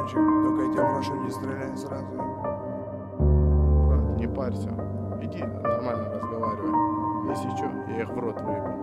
мальчик, только эти брошу не стреляй сразу. Брат, не парься. Иди, нормально разговаривай. Если что, я их в рот выебу.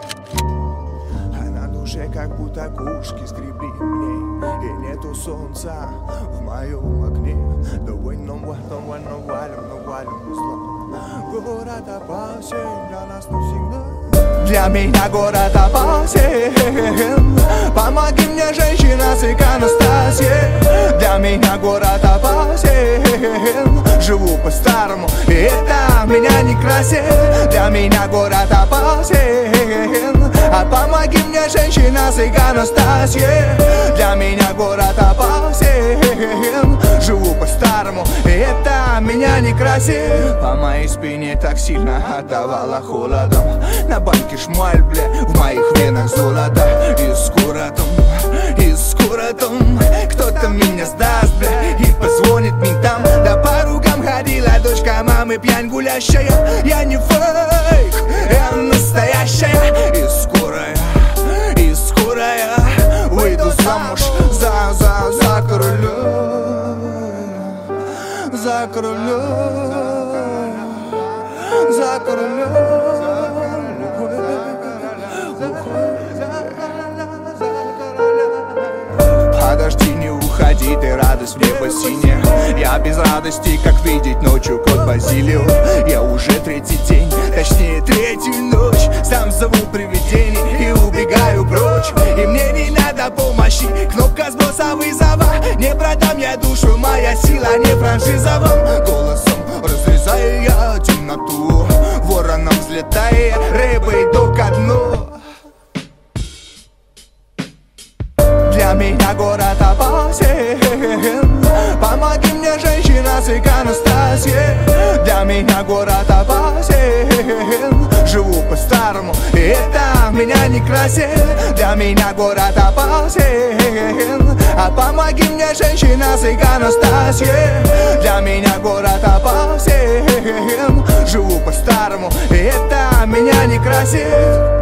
А на душе как будто кушки скребли мне. И нету солнца в моем окне. Давай нам валим зло. Город опасен для нас навсегда. Для меня город опасен. Помоги мне, женщина с иконостасия. Для меня город опасен. Живу по-старому, и это меня не красит. Для меня город опасен. А помоги мне, женщина с иконостасия. Для меня город опасен. Живу по-старому, и это меня не красит. По моей спине так сильно отдавало холодом. На банке шмаль, бля, в моих венах золото. И скоро там кто-то меня сдаст, бля, и позвонит ментам. Да по ругам ходила дочка мамы, пьянь гулящая. Я не фейк, я настоящая. И скоро я выйду замуж за короля. За короля. За короля. Подожди, не уходи, ты радость в небо синяя. Я без радости, как видеть ночью кот Базилио. Я уже третий день, точнее третью ночь. Сам зову привидений и убегаю прочь. И мне не надо помощи, кнопка сброса вызова. Не продам я душу, моя сила не франшизовым голосом разрезаю я темноту, вороном взлетая, рыбой до ко дну. Для меня город опасен. Помоги мне, женщина с иконостасия. Для меня город опасен. Живу по-старому, и это меня не красит. Для меня город опасен. А помоги мне, женщина с иконостасия. Для меня город опасен. Живу по-старому, и это меня не красит.